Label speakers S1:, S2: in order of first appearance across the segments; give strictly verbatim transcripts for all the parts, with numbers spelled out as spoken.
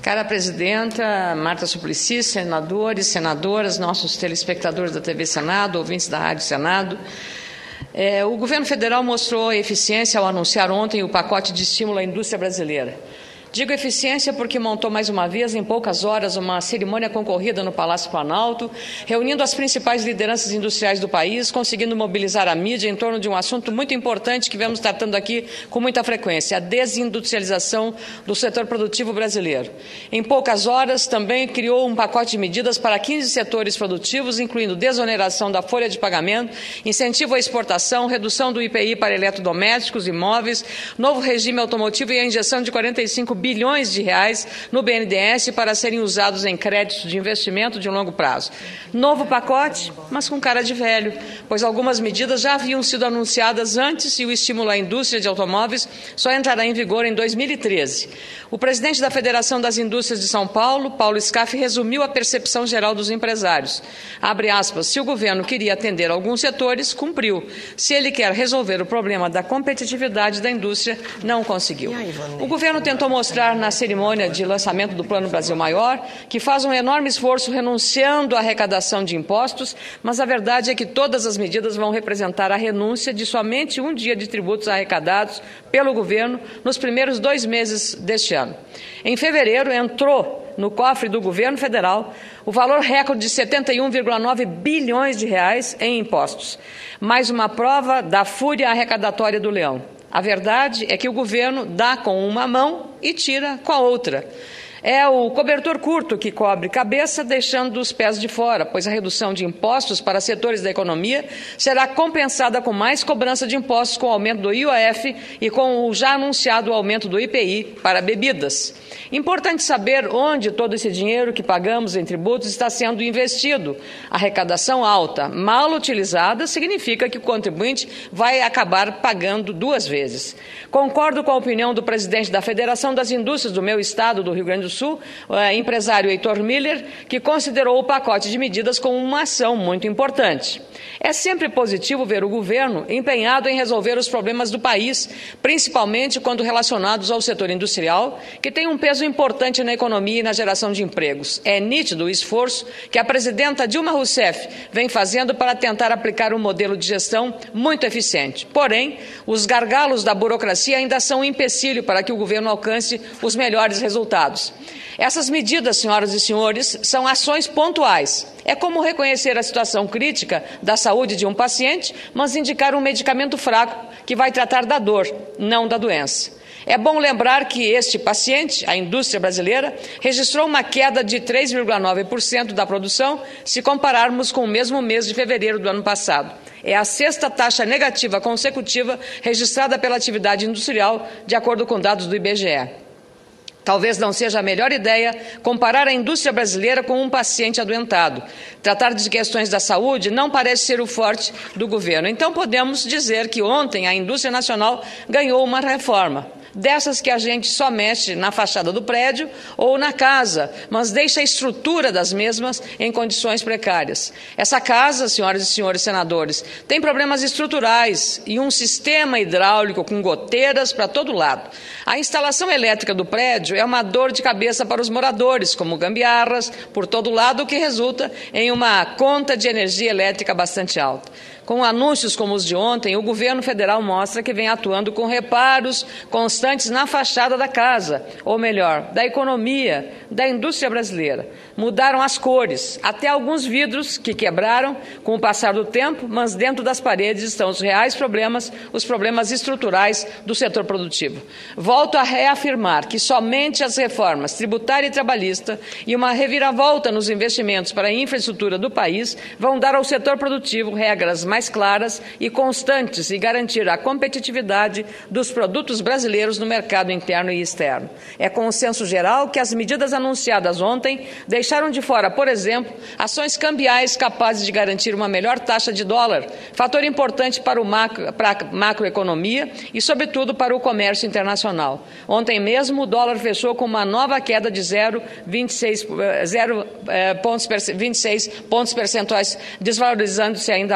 S1: Cara presidenta Marta Suplicy, senadores, senadoras, nossos telespectadores da T V Senado, ouvintes da Rádio Senado, é, o governo federal mostrou eficiência ao anunciar ontem o pacote de estímulo à indústria brasileira. Digo eficiência porque montou mais uma vez, em poucas horas, uma cerimônia concorrida no Palácio Planalto, reunindo as principais lideranças industriais do país, conseguindo mobilizar a mídia em torno de um assunto muito importante que vemos tratando aqui com muita frequência, a desindustrialização do setor produtivo brasileiro. Em poucas horas, também criou um pacote de medidas para quinze setores produtivos, incluindo desoneração da folha de pagamento, incentivo à exportação, redução do I P I para eletrodomésticos, imóveis, novo regime automotivo e a injeção de quarenta e cinco bilhões de reais no B N D E S para serem usados em créditos de investimento de longo prazo. Novo pacote, mas com cara de velho, pois algumas medidas já haviam sido anunciadas antes e o estímulo à indústria de automóveis só entrará em vigor em dois mil e treze. O presidente da Federação das Indústrias de São Paulo, Paulo Scaff, resumiu a percepção geral dos empresários. Abre aspas, se o governo queria atender alguns setores, cumpriu. Se ele quer resolver o problema da competitividade da indústria, não conseguiu. O governo tentou mostrar na cerimônia de lançamento do Plano Brasil Maior que faz um enorme esforço renunciando à arrecadação de impostos, mas a verdade é que todas as medidas vão representar a renúncia de somente um dia de tributos arrecadados pelo governo nos primeiros dois meses deste ano. Em fevereiro, entrou no cofre do governo federal o valor recorde de setenta e um vírgula nove bilhões de reais em impostos. Mais uma prova da fúria arrecadatória do leão. A verdade é que o governo dá com uma mão e tira com a outra. É o cobertor curto que cobre cabeça, deixando os pés de fora, pois a redução de impostos para setores da economia será compensada com mais cobrança de impostos com o aumento do I O F e com o já anunciado aumento do I P I para bebidas. Importante saber onde todo esse dinheiro que pagamos em tributos está sendo investido. Arrecadação alta, mal utilizada, significa que o contribuinte vai acabar pagando duas vezes. Concordo com a opinião do presidente da Federação das Indústrias do meu estado, do Rio Grande do Sul, o empresário Heitor Miller, que considerou o pacote de medidas como uma ação muito importante. É sempre positivo ver o governo empenhado em resolver os problemas do país, principalmente quando relacionados ao setor industrial, que tem um peso importante na economia e na geração de empregos. É nítido o esforço que a presidenta Dilma Rousseff vem fazendo para tentar aplicar um modelo de gestão muito eficiente. Porém, os gargalos da burocracia ainda são um empecilho para que o governo alcance os melhores resultados. Essas medidas, senhoras e senhores, são ações pontuais. É como reconhecer a situação crítica da saúde de um paciente, mas indicar um medicamento fraco que vai tratar da dor, não da doença. É bom lembrar que este paciente, a indústria brasileira, registrou uma queda de três vírgula nove por cento da produção se compararmos com o mesmo mês de fevereiro do ano passado. É a sexta taxa negativa consecutiva registrada pela atividade industrial, de acordo com dados do I B G E. Talvez não seja a melhor ideia comparar a indústria brasileira com um paciente adoentado. Tratar de questões da saúde não parece ser o forte do governo. Então, podemos dizer que ontem a indústria nacional ganhou uma reforma. Dessas que a gente só mexe na fachada do prédio ou na casa, mas deixa a estrutura das mesmas em condições precárias. Essa casa, senhoras e senhores senadores, tem problemas estruturais e um sistema hidráulico com goteiras para todo lado. A instalação elétrica do prédio é uma dor de cabeça para os moradores, como gambiarras por todo lado, o que resulta em uma conta de energia elétrica bastante alta. Com anúncios como os de ontem, o governo federal mostra que vem atuando com reparos constantes na fachada da casa, ou melhor, da economia, da indústria brasileira. Mudaram as cores, até alguns vidros que quebraram com o passar do tempo, mas dentro das paredes estão os reais problemas, os problemas estruturais do setor produtivo. Volto a reafirmar que somente as reformas tributária e trabalhista e uma reviravolta nos investimentos para a infraestrutura do país vão dar ao setor produtivo regras mais claras e constantes e garantir a competitividade dos produtos brasileiros no mercado interno e externo. É consenso geral que as medidas anunciadas ontem deixaram de fora, por exemplo, ações cambiais capazes de garantir uma melhor taxa de dólar, fator importante para, o macro, para a macroeconomia e, sobretudo, para o comércio internacional. Ontem mesmo, o dólar fechou com uma nova queda de zero vírgula vinte e seis, zero, eh, pontos, vinte e seis pontos percentuais, desvalorizando-se ainda mais.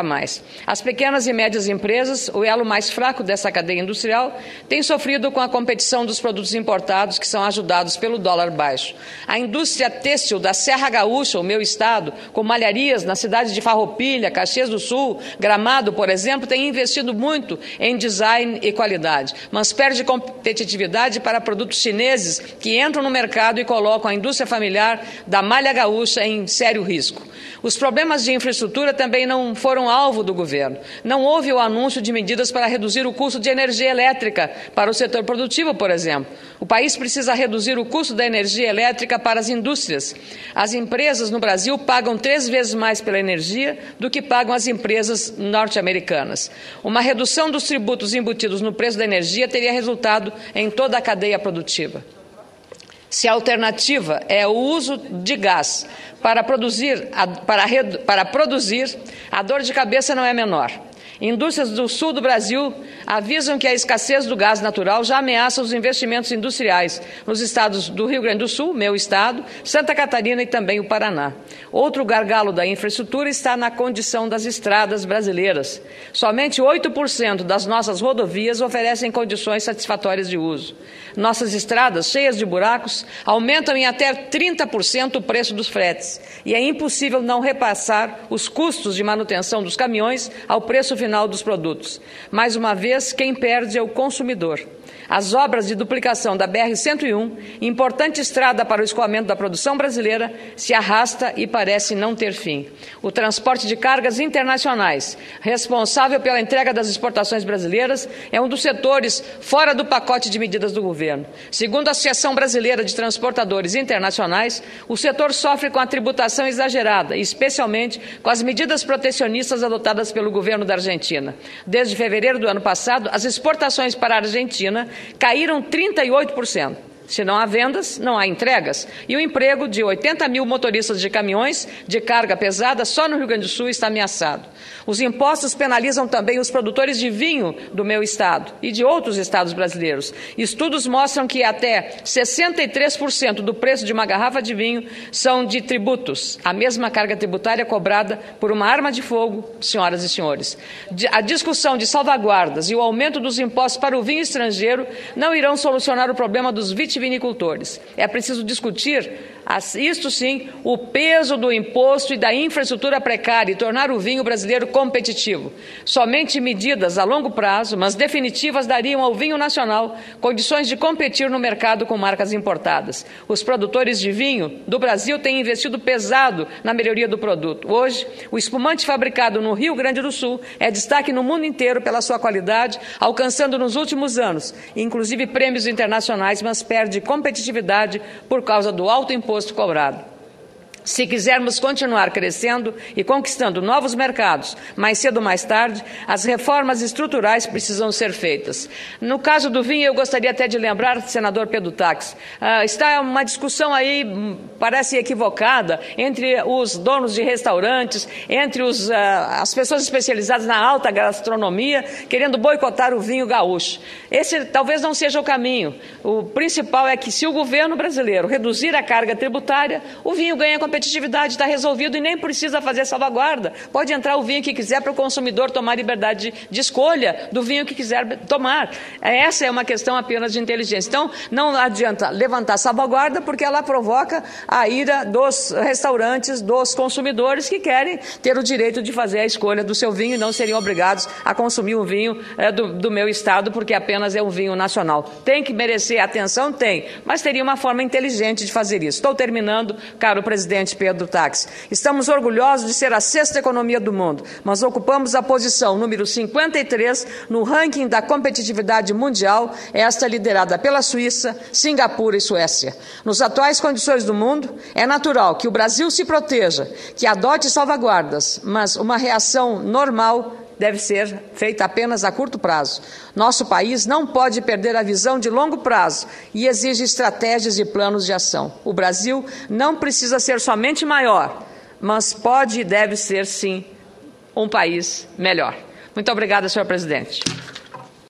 S1: As pequenas e médias empresas, o elo mais fraco dessa cadeia industrial, têm sofrido com a competição dos produtos importados que são ajudados pelo dólar baixo. A indústria têxtil da Serra Gaúcha, o meu estado, com malharias na cidade de Farroupilha, Caxias do Sul, Gramado, por exemplo, tem investido muito em design e qualidade, mas perde competitividade para produtos chineses que entram no mercado e colocam a indústria familiar da malha gaúcha em sério risco. Os problemas de infraestrutura também não foram alvo do governo. Não houve o anúncio de medidas para reduzir o custo de energia elétrica para o setor produtivo, por exemplo. O país precisa reduzir o custo da energia elétrica para as indústrias. As empresas no Brasil pagam três vezes mais pela energia do que pagam as empresas norte-americanas. Uma redução dos tributos embutidos no preço da energia teria resultado em toda a cadeia produtiva. Se a alternativa é o uso de gás para produzir, para, para produzir, a dor de cabeça não é menor. Indústrias do sul do Brasil avisam que a escassez do gás natural já ameaça os investimentos industriais nos estados do Rio Grande do Sul, meu estado, Santa Catarina e também o Paraná. Outro gargalo da infraestrutura está na condição das estradas brasileiras. Somente oito por cento das nossas rodovias oferecem condições satisfatórias de uso. Nossas estradas, cheias de buracos, aumentam em até trinta por cento o preço dos fretes e é impossível não repassar os custos de manutenção dos caminhões ao preço final dos produtos. Mais uma vez, quem perde é o consumidor. As obras de duplicação da B R cento e um, importante estrada para o escoamento da produção brasileira, se arrasta e parece não ter fim. O transporte de cargas internacionais, responsável pela entrega das exportações brasileiras, é um dos setores fora do pacote de medidas do governo. Segundo a Associação Brasileira de Transportadores Internacionais, o setor sofre com a tributação exagerada, especialmente com as medidas protecionistas adotadas pelo governo da Argentina. Desde fevereiro do ano passado, as exportações para a Argentina caíram trinta e oito por cento. Se não há vendas, não há entregas. E o emprego de oitenta mil motoristas de caminhões de carga pesada só no Rio Grande do Sul está ameaçado. Os impostos penalizam também os produtores de vinho do meu estado e de outros estados brasileiros. Estudos mostram que até sessenta e três por cento do preço de uma garrafa de vinho são de tributos, a mesma carga tributária cobrada por uma arma de fogo, senhoras e senhores. A discussão de salvaguardas e o aumento dos impostos para o vinho estrangeiro não irão solucionar o problema dos vitivinicultores. É preciso discutir, isto sim, o peso do imposto e da infraestrutura precária e tornar o vinho brasileiro competitivo. Somente medidas a longo prazo, mas definitivas, dariam ao vinho nacional condições de competir no mercado com marcas importadas. Os produtores de vinho do Brasil têm investido pesado na melhoria do produto. Hoje, o espumante fabricado no Rio Grande do Sul é destaque no mundo inteiro pela sua qualidade, alcançando nos últimos anos, inclusive prêmios internacionais, mas perde competitividade por causa do alto imposto cobrado. Se quisermos continuar crescendo e conquistando novos mercados, mais cedo ou mais tarde, as reformas estruturais precisam ser feitas. No caso do vinho, eu gostaria até de lembrar, senador Pedro Tax, uh, está uma discussão aí, parece equivocada, entre os donos de restaurantes, entre os, uh, as pessoas especializadas na alta gastronomia, querendo boicotar o vinho gaúcho. Esse talvez não seja o caminho. O principal é que, se o governo brasileiro reduzir a carga tributária, o vinho ganha competitividade. competitividade está resolvido e nem precisa fazer salvaguarda. Pode entrar o vinho que quiser para o consumidor tomar liberdade de, de escolha do vinho que quiser tomar. Essa é uma questão apenas de inteligência. Então, não adianta levantar salvaguarda porque ela provoca a ira dos restaurantes, dos consumidores que querem ter o direito de fazer a escolha do seu vinho e não seriam obrigados a consumir um vinho é, do, do meu estado porque apenas é um vinho nacional. Tem que merecer atenção? Tem, mas teria uma forma inteligente de fazer isso. Estou terminando, caro presidente Pedro Tax. Estamos orgulhosos de ser a sexta economia do mundo, mas ocupamos a posição número cinquenta e três no ranking da competitividade mundial, esta liderada pela Suíça, Singapura e Suécia. Nos atuais condições do mundo, é natural que o Brasil se proteja, que adote salvaguardas, mas uma reação normal deve ser feita apenas a curto prazo. Nosso país não pode perder a visão de longo prazo e exige estratégias e planos de ação. O Brasil não precisa ser somente maior, mas pode e deve ser, sim, um país melhor. Muito obrigada, senhor presidente.